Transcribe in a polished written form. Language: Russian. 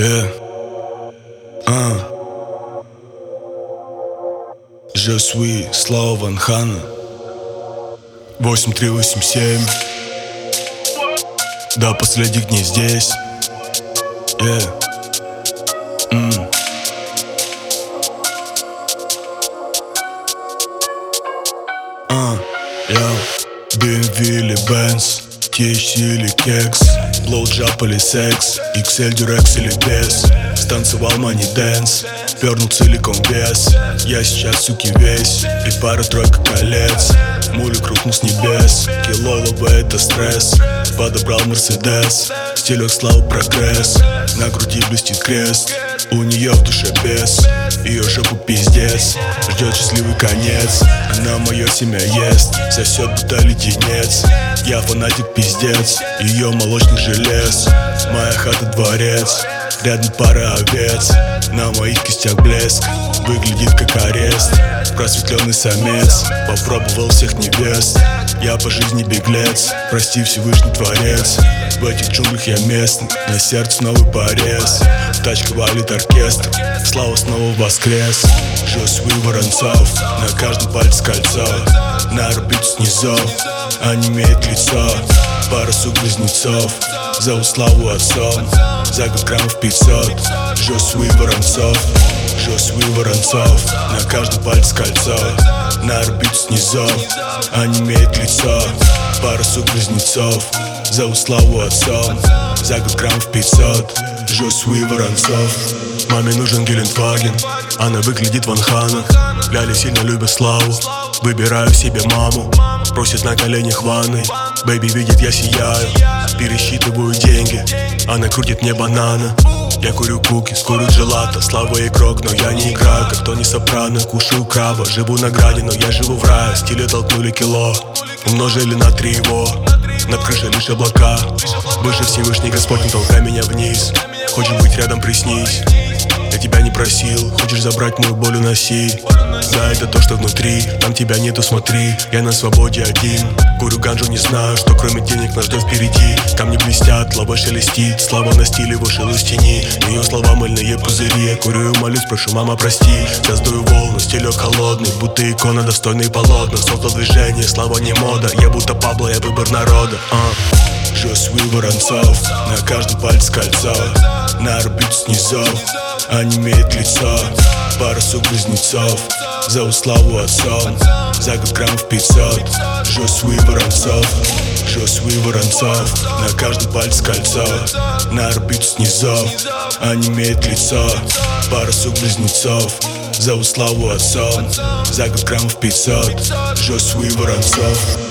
Je suis Слава Ван Хана 8387. До последних дней здесь. BMW или Benz, THC или кекс, блоуджап или секс, XL, Durex или без. Станцевал money dance, пернул целиком вес. Я сейчас, суки, весь, и пара-тройка колец. Мули крутнул с небес, килолова это стресс. Подобрал Мерседес, стилек слава прогресс. На груди блестит крест, у нее в душе бес. Ее жопу пиздец, ждет счастливый конец. Она мое семя ест, сосет будто леденец. Я фанатик пиздец, ее молочных желез. Моя хата дворец, рядом пара овец. На моих кистях блеск, выглядит как арест. Просветленный самец, попробовал всех невест. Я по жизни беглец, прости Всевышний Творец. В этих джунглях я местный, на сердце новый порез. Тачка валит оркестр, Слава снова воскрес. Je suis Воронцов, на каждом пальце кольцо. На орбиту снизу, онемеет лицо. Пара сук-близнецов, зовут Славу отцом. За год граммов 500. Je suis Воронцов, je suis Воронцов, на каждом пальце кольцо. На орбиту снизу, онемеет лицо. Пара сук-близнецов, зовут Славу отцом. За год граммов 500. Je suis Воронцов. Маме нужен Гелендваген, она выглядит Ван Хана. Ляли сильно любят Славу, выбираю себе маму. Просит на коленях ванны, бэйби видит я сияю. Пересчитываю деньги, она крутит мне банана. Я курю куки, курю джелато. Слава игрок, но я не играю, как Тони Сопрано. Кушаю краба, живу на граде, но я живу в рае. Стиле толкнули кило, умножили на 3 его. Над крышей лишь облака, выше Всевышний Господь, не толкай меня вниз. Хочешь быть рядом, приснись. Я тебя не просил, хочешь забрать мою боль, уноси. Да, это то, что внутри, там тебя нету, смотри. Я на свободе один, курю ганджу, не знаю, что кроме денег нас ждет впереди. Камни блестят, лава шелестит, Слава на стиле вышел из тени. Ее слова мыльные пузыри, я курю и молюсь, прошу, мама, прости. Создаю волну, стилек холодный, будто икона, достойные полотна. Создал движение, Слава не мода, я будто Пабло, я выбор народа. Je suis Воронцов, на каждом пальце кольцо. На орбиту снизу, онемеет лицо. Пара сук-близнецов, зовут Славу отцом. За год граммов 500. Je suis Воронцов, je suis Воронцов, на каждом пальце кольцо. На орбиту снизу, онемеет лицо. Пара сук-близнецов, зовут Славу отцом. За год граммов 500. Je suis Воронцов.